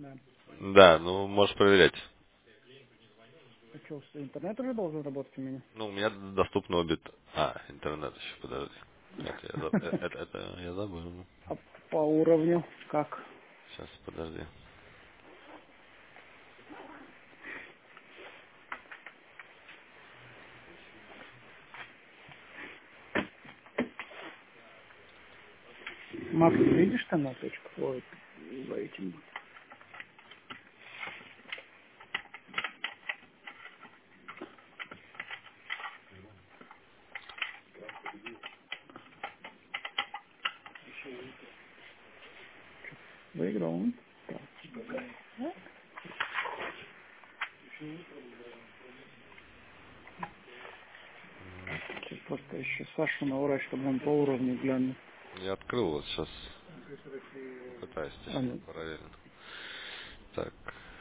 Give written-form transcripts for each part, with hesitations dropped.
Да. Да, ну, можешь проверять. А что, интернет уже должен работать у меня? Ну, у меня доступно обе... интернет еще, подожди. Это это я забыл. А по уровню как? Сейчас, подожди. Макс, видишь там на точку? Ой, за этим. Выиграл он? Так. Сейчас просто еще Сашу на ура, чтобы он по уровню глянул. Я открыл вот сейчас. Пытаюсь, А, точнее, ну, параллельно. Так.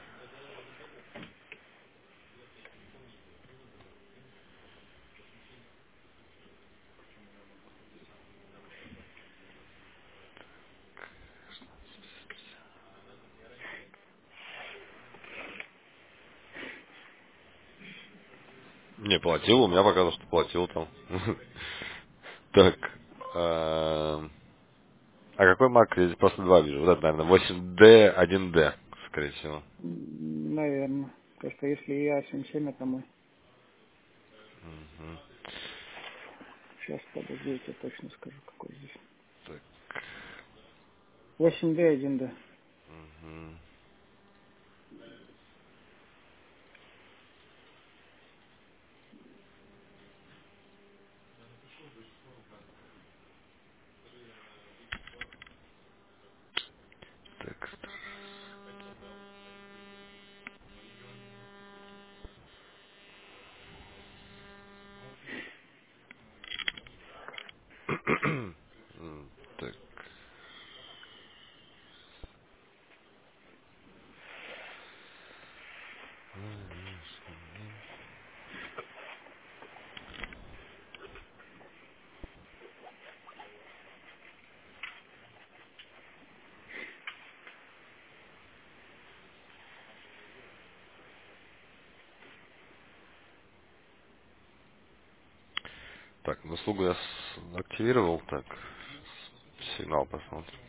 Не, платил, у меня показывало, что платил там. Так. А какой мак? Я здесь просто два вижу. Вот это, наверное, 8D, 1D, скорее всего. наверное. Просто если я 7.7, это мой. Мгм. Сейчас, подожди, я тебе точно скажу, какой здесь. Так. 8D, 1D. Мгм. Так. Так. Так, ну услугу я активировал. Так. Сигнал посмотрим.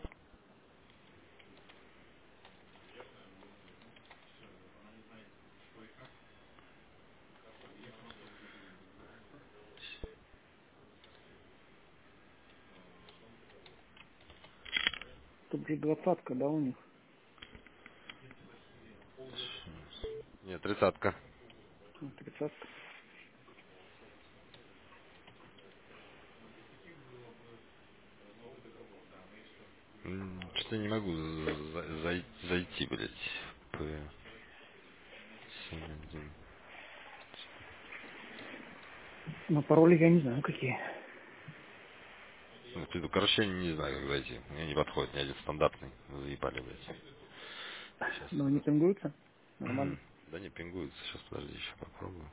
Тут же 20-ка, да, у них? Нет, 30-ка. Ну, 30-ка. Что-то не могу зайти, блядь. П 71. Но пароли я не знаю, какие. Ну, короче, я не знаю, как зайти. Мне не подходит ни один стандартный. Заебали, блядь. Сейчас. Но они пингуются. Нормально. Да не пингуется. Сейчас, подожди, еще попробую.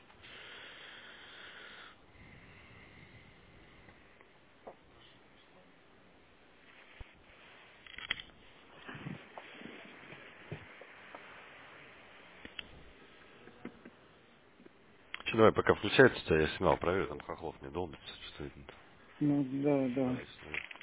Че, давай, пока включается у тебя, я сигнал проверю, там хохлов не долбится. Что это? Ну, да, да. Давай, смотри.